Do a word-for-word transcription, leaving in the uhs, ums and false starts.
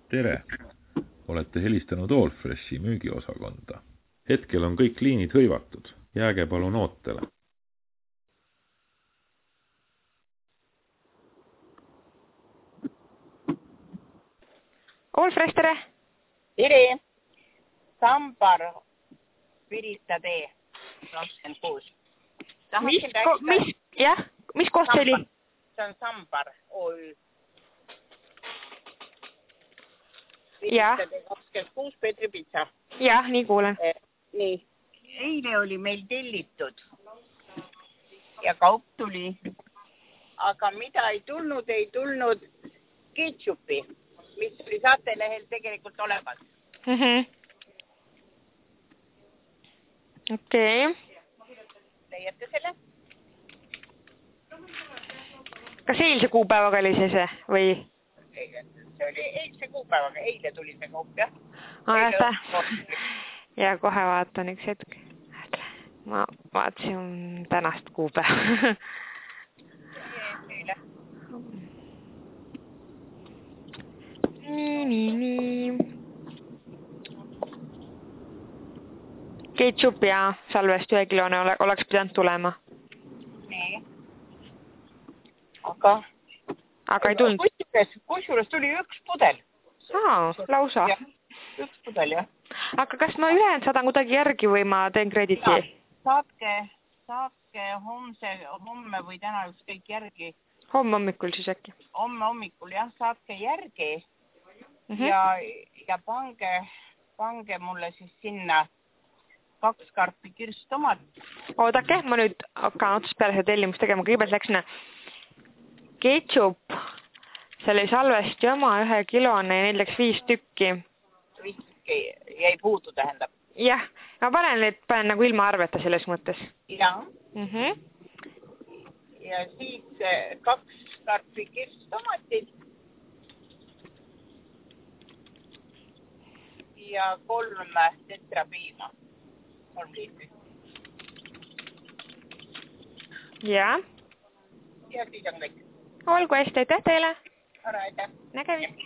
Tere! Olete helistanud Allfreshi müügiosakonda. Hetkel on kõik liinid hõivatud. Jääge palun ootele. Allfresh, tere! Tere! Sambar Pirita tee kakskümmend kuus. Mis, ko, mis, jah, mis koht see oli? See on Sambar O Ü. Jah. Pirita tee kakskümmend kuus, Petri pitsa. Jah, nii kuulen. Eh, nii. Eile oli meil tellitud ja kaup tuli. Aga mida ei tulnud, ei tulnud ketšupi, mis oli saatelehel tegelikult olemas. Mhm. Okei. Okay. Leiate selle? Kas eilse kuupäevaga oli see see või? Eile. See oli eilse kuupäevaga. Eile tuli see kaup, jah. Ah, ja kohe vaatan üks hetk. Ma vaatasin tänast kuupäeva. Eile. Nii, nii, nii. Ketchup ja salvest ühe kilone oleks pidanud tulema. Nii. Aga... Aga ei tulnud? Kusjuures, kusjuures tuli üks pudel. Aa, lausa. Ja, üks pudel, jah. Aga kas ma ülejäänud saadan kuidagi järgi või ma teen krediti? Ja, saatke, saatke homse, homme või täna ükskõik järgi. Homme hommikul siis äkki? Homme hommikul, jah, saatke järgi. Mm -hmm. ja, ja pange, pange mulle siis sinna kaks karpi kirstomat. Oodake, ma nüüd hakkan otsast peale seda tellimust tegema. Kõigepealt läksime ketchup, see oli salvesti oma ühe kilone ja neil läks viis tükki. Viis tükki jäi puudu, tähendab. Jah, ma panen need panen nagu ilma arveta selles mõttes. Ja. Mm -hmm. Ja siis kaks karpi kirstomatit. Ja kolm tetrapiima. Kolm liitrit. Ja. Ja siis on kõik. Olgu hästi, aitäh teile. Ära, aitäh. Nägemist.